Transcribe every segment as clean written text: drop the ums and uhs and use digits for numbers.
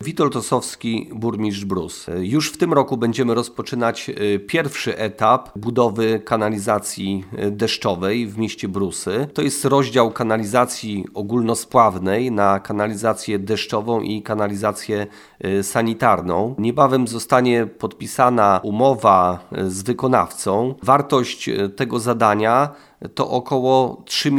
Witold Osowski, burmistrz Brus. Już w tym roku będziemy rozpoczynać pierwszy etap budowy kanalizacji deszczowej w mieście Brusy. To jest rozdział kanalizacji ogólnospławnej na kanalizację deszczową i kanalizację sanitarną. Niebawem zostanie podpisana umowa z wykonawcą. Wartość tego zadania to około 3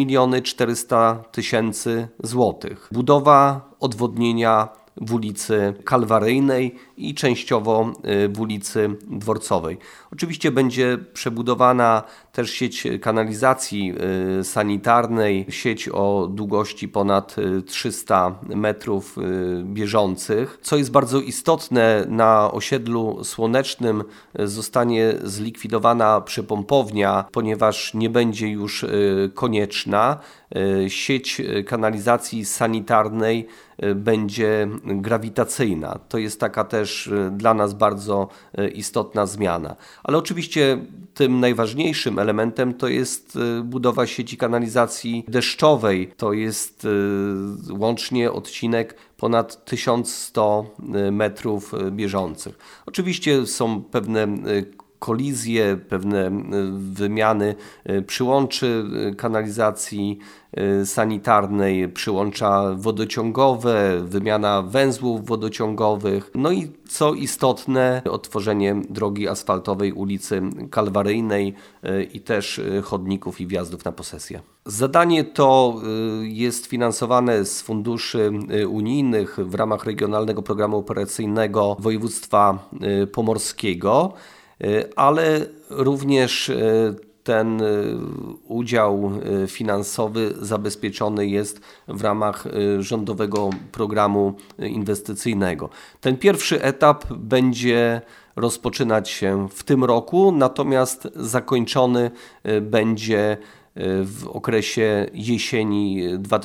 400 000 złotych. Budowa odwodnienia w ulicy Kalwaryjnej i częściowo w ulicy Dworcowej. Oczywiście będzie przebudowana też sieć kanalizacji sanitarnej, sieć o długości ponad 300 metrów bieżących. Co jest bardzo istotne, na osiedlu Słonecznym zostanie zlikwidowana przepompownia, ponieważ nie będzie już konieczna. Sieć kanalizacji sanitarnej będzie grawitacyjna. To jest taka też dla nas bardzo istotna zmiana. Ale oczywiście tym najważniejszym elementem to jest budowa sieci kanalizacji deszczowej. To jest łącznie odcinek ponad 1100 metrów bieżących. Oczywiście są pewne kolizje, pewne wymiany przyłączy kanalizacji sanitarnej, przyłącza wodociągowe, wymiana węzłów wodociągowych. No i co istotne, otworzenie drogi asfaltowej ulicy Kalwaryjnej i też chodników i wjazdów na posesję. Zadanie to jest finansowane z funduszy unijnych w ramach Regionalnego Programu Operacyjnego Województwa Pomorskiego, ale również ten udział finansowy zabezpieczony jest w ramach rządowego programu inwestycyjnego. Ten pierwszy etap będzie rozpoczynać się w tym roku, natomiast zakończony będzie w okresie jesieni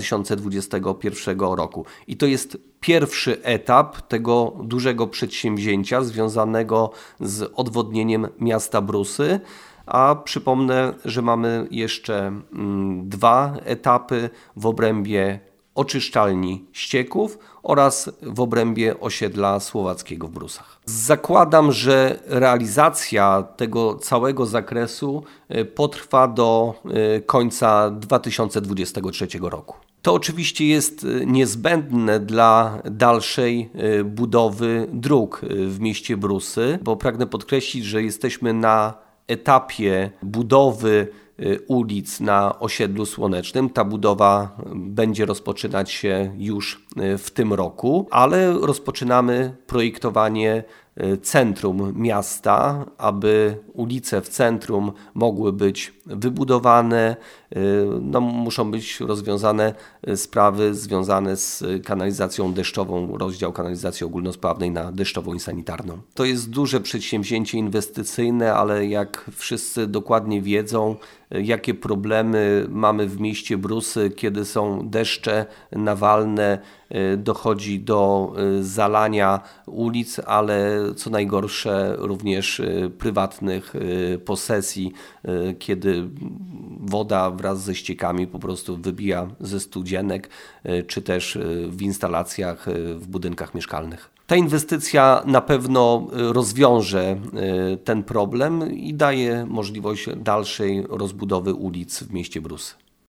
2021 roku. I to jest pierwszy etap tego dużego przedsięwzięcia związanego z odwodnieniem miasta Brusy. A przypomnę, że mamy jeszcze 2 etapy w obrębie oczyszczalni ścieków oraz w obrębie osiedla Słowackiego w Brusach. Zakładam, że realizacja tego całego zakresu potrwa do końca 2023 roku. To oczywiście jest niezbędne dla dalszej budowy dróg w mieście Brusy, bo pragnę podkreślić, że jesteśmy na etapie budowy ulic na osiedlu Słonecznym. Ta budowa będzie rozpoczynać się już w tym roku, ale rozpoczynamy projektowanie centrum miasta, aby ulice w centrum mogły być wybudowane. Muszą być rozwiązane sprawy związane z kanalizacją deszczową, rozdział kanalizacji ogólnospławnej na deszczową i sanitarną. To jest duże przedsięwzięcie inwestycyjne, ale jak wszyscy dokładnie wiedzą, jakie problemy mamy w mieście Brusy, kiedy są deszcze nawalne, dochodzi do zalania ulic, ale co najgorsze również prywatnych posesji, kiedy woda wraz ze ściekami po prostu wybija ze studzienek, czy też w instalacjach w budynkach mieszkalnych. Ta inwestycja na pewno rozwiąże ten problem i daje możliwość dalszej rozbudowy ulic w mieście Brusy.